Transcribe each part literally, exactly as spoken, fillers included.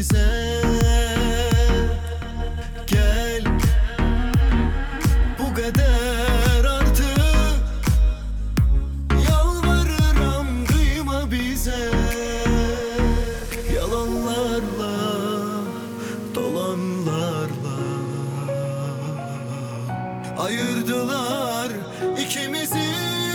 sevgimize. Gel, bu kadar artık, yalvarırım kıyma bize. Yalanlarla, dolanlarla ayırdılar ikimizi.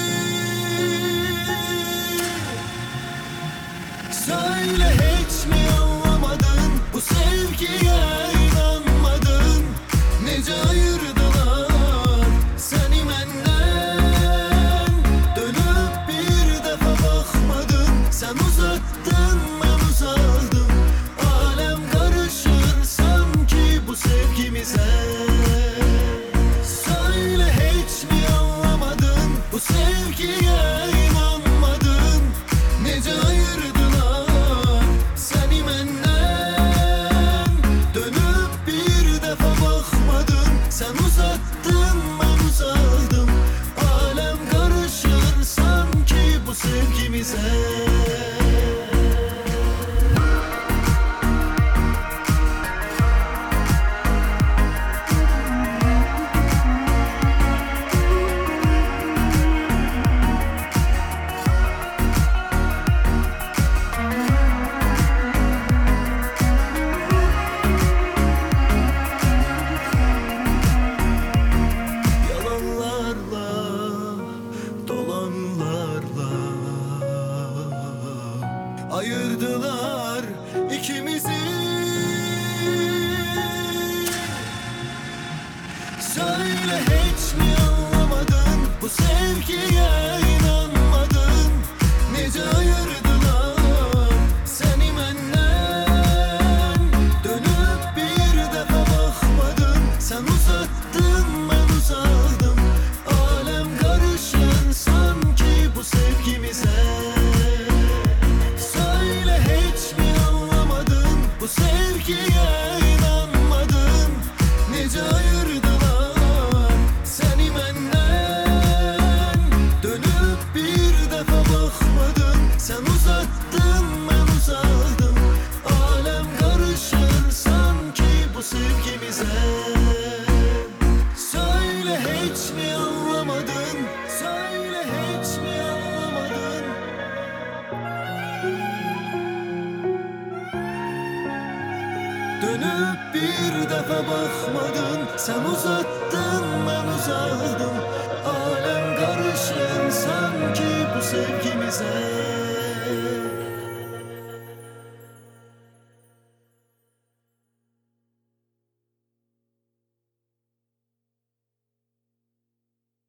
Söyle, hiç mi anlamadın, bu sevgiye inanmadın? Nece ayırdılar seni benden? Dönüp bir defa bakmadın, sen uzattın ben uzadım. Alem karışır sanki bu sevgimize. Söyle, hiç mi anlamadın, bu sevgiye inanmadın? Nece ayırdılar seni benden? Dönüp bir defa bakmadın, sen uzattın ben uzadım. Alem karışır sanki bu sevgimize. Ayırdılar ikimizi. Söyle, hiç mi anlamadın, bu sevgiye inanmadın? Nece ayırdılar seni benden? Dönüp bir defa bakmadın, sen uzattın ben uzadım. Alem karışır sanki bu sevgimize. Bu sevgiye inanmadın, nece ayırdılar seni benden? Dönüp bir defa bakmadın, sen uzattın ben uzadım. Alem karışır sanki bu sevgimize. Söyle, hiç mi anlamadın? Söyle, hiç mi anlamadın? Dönüp bir defa bakmadın, sen uzattın ben uzadım. Alem karışır sanki bu sevgimize.